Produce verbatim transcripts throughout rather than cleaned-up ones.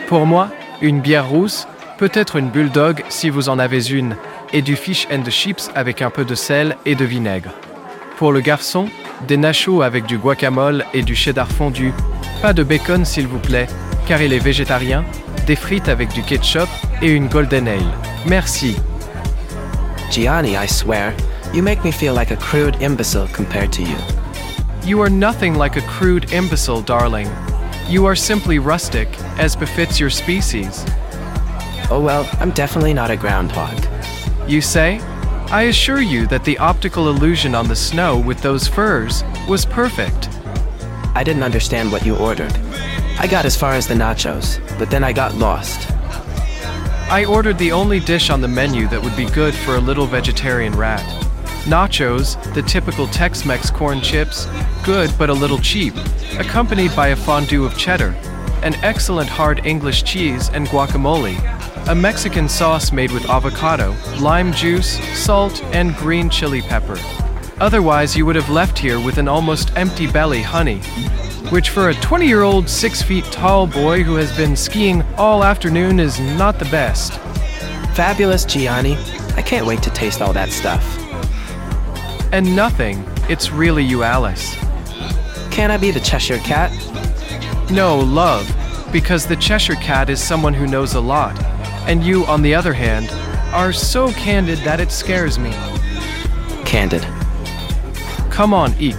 Pour moi, une bière rousse, peut-être une bulldog si vous en avez une, et du fish and chips avec un peu de sel et de vinaigre. Pour le garçon, des nachos avec du guacamole et du cheddar fondu. Pas de bacon s'il vous plaît, car il est végétarien, des frites avec du ketchup et une golden ale. Merci. Gianni, I swear, you make me feel like a crude imbecile compared to you. You are nothing like a crude imbecile, darling. You are simply rustic, as befits your species. Oh well, I'm definitely not a groundhog. You say? I assure you that the optical illusion on the snow with those furs was perfect. I didn't understand what you ordered. I got as far as the nachos, but then I got lost. I ordered the only dish on the menu that would be good for a little vegetarian rat. Nachos, the typical Tex-Mex corn chips, good but a little cheap, accompanied by a fondue of cheddar, an excellent hard English cheese and guacamole, a Mexican sauce made with avocado, lime juice, salt, and green chili pepper. Otherwise, you would have left here with an almost empty belly, honey, which for a twenty-year-old, six feet tall boy who has been skiing all afternoon is not the best. Fabulous, Gianni. I can't wait to taste all that stuff. And nothing, it's really you, Alice. Can I be the Cheshire Cat? No, love, because the Cheshire Cat is someone who knows a lot, and you, on the other hand, are so candid that it scares me. Candid. Come on, eat.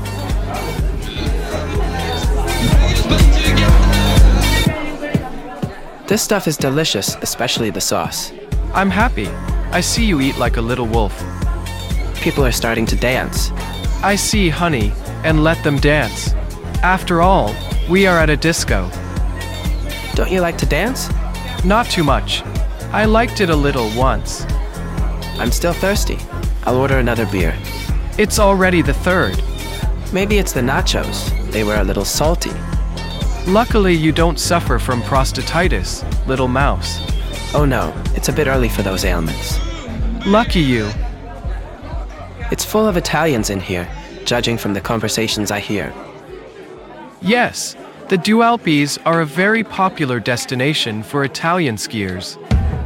This stuff is delicious, especially the sauce. I'm happy. I see you eat like a little wolf. People are starting to dance. I see, honey, and let them dance. After all, we are at a disco. Don't you like to dance? Not too much. I liked it a little once. I'm still thirsty. I'll order another beer. It's already the third. Maybe it's the nachos. They were a little salty. Luckily, you don't suffer from prostatitis, little mouse. Oh no, it's a bit early for those ailments. Lucky you. It's full of Italians in here, judging from the conversations I hear. Yes, the Dualpes are a very popular destination for Italian skiers.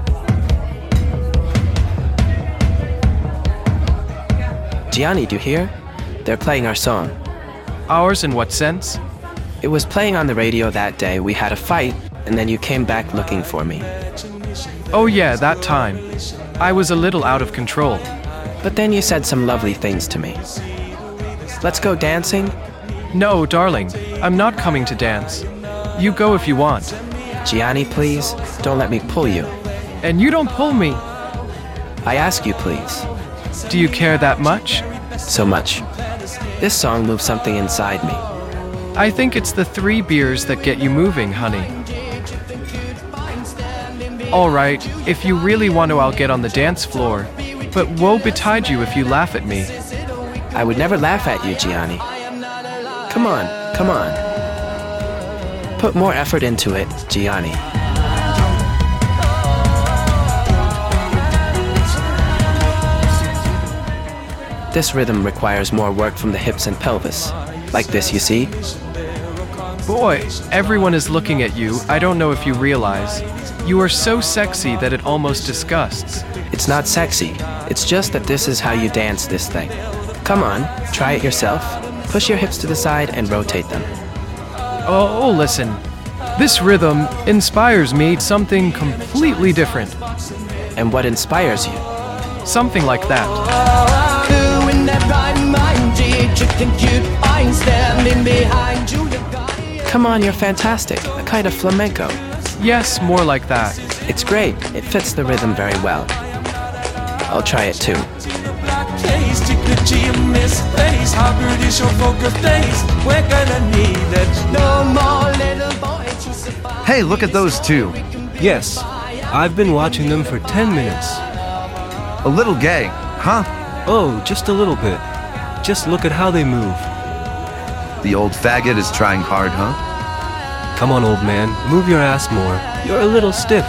Gianni, do you hear? They're playing our song. Ours in what sense? It was playing on the radio that day. We had a fight, and then you came back looking for me. Oh yeah, that time. I was a little out of control. But then you said some lovely things to me. Let's go dancing? No, darling, I'm not coming to dance. You go if you want. Gianni, please, don't let me pull you. And you don't pull me. I ask you, please. Do you care that much? So much. This song moves something inside me. I think it's the three beers that get you moving, honey. All right, if you really want to, I'll get on the dance floor. But woe betide you if you laugh at me. I would never laugh at you, Gianni. Come on, come on. Put more effort into it, Gianni. This rhythm requires more work from the hips and pelvis. Like this, you see? Boy, everyone is looking at you. I don't know if you realize. You are so sexy that it almost disgusts. It's not sexy. It's just that this is how you dance this thing. Come on, try it yourself. Push your hips to the side and rotate them. Oh, oh, listen. This rhythm inspires me something completely different. And what inspires you? Something like that. Come on, you're fantastic. A kind of flamenco. Yes, more like that. It's great. It fits the rhythm very well. I'll try it too. Hey, look at those two. Yes, I've been watching them for ten minutes. A little gay, huh? Oh, just a little bit. Just look at how they move. The old faggot is trying hard, huh? Come on, old man, move your ass more. You're a little stiff.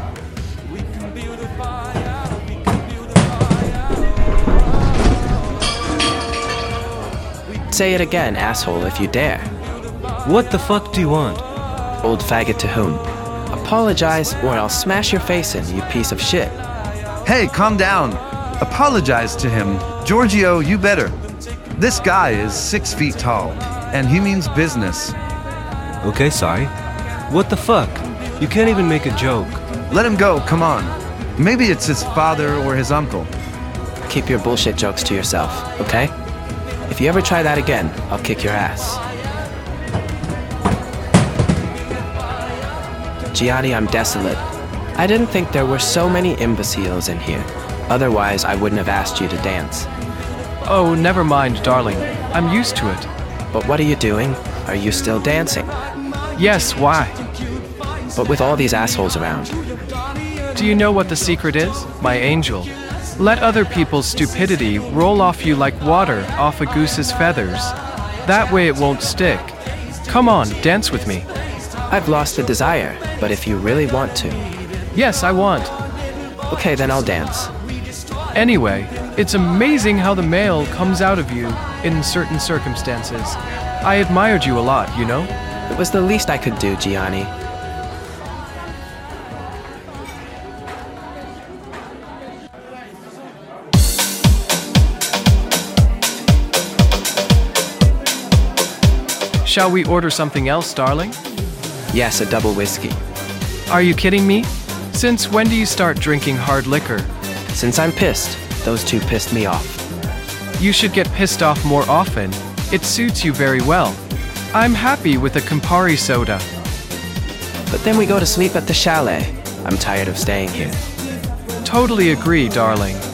Say it again, asshole, if you dare. What the fuck do you want? Old faggot to whom? Apologize or I'll smash your face in, you piece of shit. Hey, calm down. Apologize to him. Giorgio, you better. This guy is six feet tall, and he means business. Okay, sorry. What the fuck? You can't even make a joke. Let him go, come on. Maybe it's his father or his uncle. Keep your bullshit jokes to yourself, okay? If you ever try that again, I'll kick your ass. Gianni, I'm desolate. I didn't think there were so many imbeciles in here. Otherwise, I wouldn't have asked you to dance. Oh, never mind, darling. I'm used to it. But what are you doing? Are you still dancing? Yes, why? But with all these assholes around. Do you know what the secret is, my angel? Let other people's stupidity roll off you like water off a goose's feathers. That way it won't stick. Come on, dance with me. I've lost the desire, but if you really want to. Yes, I want. Okay, then I'll dance. Anyway, it's amazing how the male comes out of you in certain circumstances. I admired you a lot, you know? It was the least I could do, Gianni. Shall we order something else, darling? Yes, a double whiskey. Are you kidding me? Since when do you start drinking hard liquor? Since I'm pissed, those two pissed me off. You should get pissed off more often. It suits you very well. I'm happy with a Campari soda. But then we go to sleep at the chalet. I'm tired of staying here. Totally agree, darling.